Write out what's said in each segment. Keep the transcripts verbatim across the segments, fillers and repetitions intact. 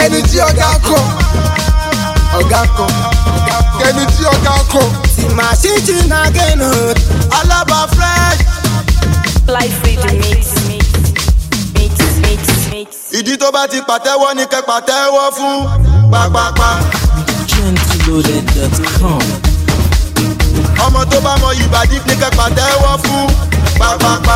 Kẹ́ni tí ọ̀gá kan, ọ̀gá kan, kẹ́ni tí ọ̀gá kan. Tí màá ṣí jìnnà gẹ̀nà, Alaba fresh. Life with the mix, mix, mix, mix, mix. Ìdí tó bá ti pàtẹ́wọ́ ní kẹ́ pàtẹ́wọ́ fún pàpàpà. Gentleloaded dot com. Ọmọ tó bá mọ ìbàdí ní kẹ́ pàtẹ́wọ́ fún pàpàpà.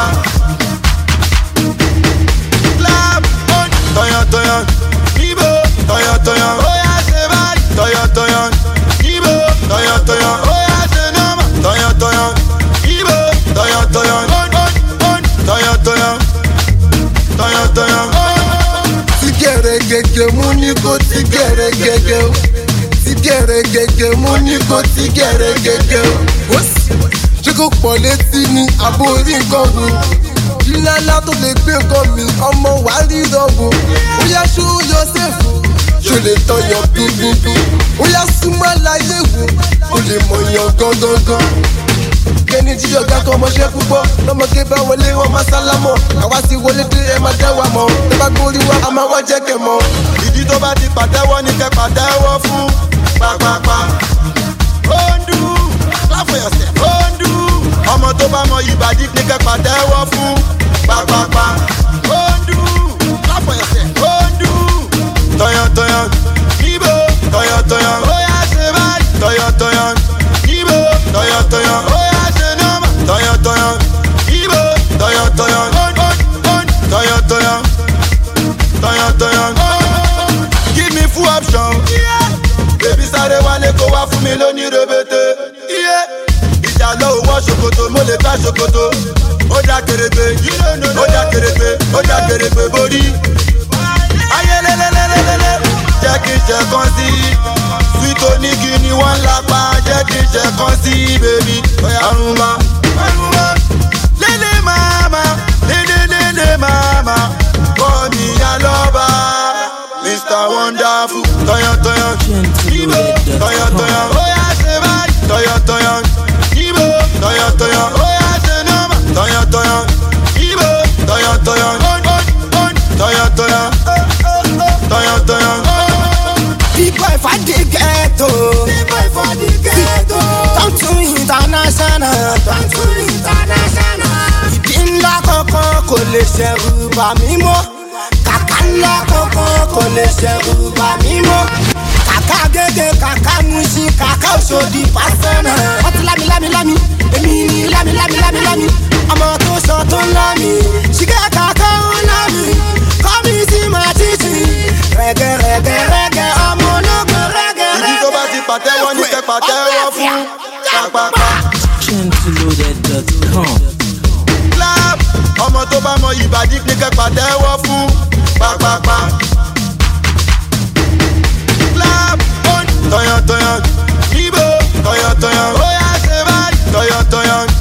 Clap on tọyọntọyọn níbo tọyọntọyọn ó yá ṣe báyìí tọyọntọyọn níbo tọyọntọyọn ó yá ṣe nọ́mà tọyọntọyọn níbo tọyọntọyọn on on on tọyọntọyọn tọyọntọyọn. Tí gẹ̀rẹ́ gẹ́gẹ́ mú ní kó tí gẹ̀rẹ́ gẹ́gẹ́ o. Tí gẹ̀rẹ́ gẹ́gẹ́ mú ní kó tí gẹ̀rẹ́ gẹ́gẹ́ o. Ṣé kò pọ̀ létí ni àbò orí nǹkan wo? Ìlànà tó lè gbé nǹkan mi, ọmọ wa rí ìdánwò. Ó yá ṣó yọ sẹ́fù, ṣó lè tọyàn bíbíbí. Ó yá súnmọ́ láyé wò, ó lè mọ̀yàn gangan. Kẹ́ni tí ọ̀gá kan mọṣẹ́ púpọ̀, lọ́mọdé bá wọlé wọn máa sálámọ̀. Àwa sì wọlé dé ẹ máa dá wa mọ̀. Tó bá gbórí wa, a máa wá jẹ́ kẹ̀ mọ́. Ìdí tó bá ti pàtẹ́wọ́ ní kẹ́ pàtẹ́wọ́ fún pàpàpà. Ó ń dùn, clap for yourself. Ó ń dùn, ọmọ tó bá mọ ìbàdí ní kẹ́ pàtẹ́wọ́ fún pàpàpà. Ó ń dùn, clap for yourself. Ó ń dùn, tọyọntọyọn níbo tọyọntọyọn ó yá ṣe báyìí tọyọntọyọn níbo tọyọntọyọn ó yá ṣe nọ́mà tọyọntọyọn níbo tọyọntọyọn on on on tọyọntọyọn tọyọntọyọn. Give me full option. Bébí sáré wálé kó wá fún mi lóní rebete. Ìjà lọ wọ ṣòkòtò mo lè gbá ṣòkòtò. Ó dá kèrègbè ó dá kèrègbè ó dá kèrègbè borí. Ayé lélẹ́lẹ́lẹ́lẹ́ jẹ́ kí n ṣe kan sí. Sweet onígi ni wọ́n ń lápá jẹ́ kí n ṣe kan sí bèbí. Àrùnmá àrùnmá lélẹ̀ màmá lélẹ̀ lélẹ̀ màmá kọ́ mi Alaba Mister Wonderful tọyọntọyọn níbo tọyọntọyọn ó yá ṣe báyìí tọyọntọyọn níbo tọyọntọyọn ó yá ṣe nọ́mà tọyọntọyọn níbo tọyọntọyọn on on on tọyọntọyọn tọyọntọyọn. Big boy for the ghetto. Big boy for the ghetto. Turn to international. Turn to international. Ìdí ńlá kankan kò lè ṣẹ̀rù bà mí mọ́. Kàkà ńlá kankan kò lè ṣẹ̀rù bà mí mọ́. Kàkà gègé, kàkà Mushin, kàkà Òṣòdì pásánà. Wọ́n ti lámi lámi lámi, èmi ni lámi lámi lámi lámi. Ọmọ tó sọ tó ń lámi, ṣìkẹ́ kàkà ń lámi. Kọ́ mi sí màá títì. Rẹ̀gẹ̀ rẹ̀gẹ̀ rẹ̀gẹ̀ ọmọ ológun rẹ̀gẹ̀ rẹ̀gẹ̀. Ìdí tó bá ti pàtẹ́wọ́ ní kẹ́ pàtẹ́wọ́ fún pàpàpà. Gentleloaded dot com. Clap ọmọ tó bá mọ ìbàdí ní kẹ́ pàtẹ́wọ́ fún pàpàpà. Clap on tọyọntọyọn níbo tọyọntọyọn ó yá ṣe báyìí tọyọntọyọn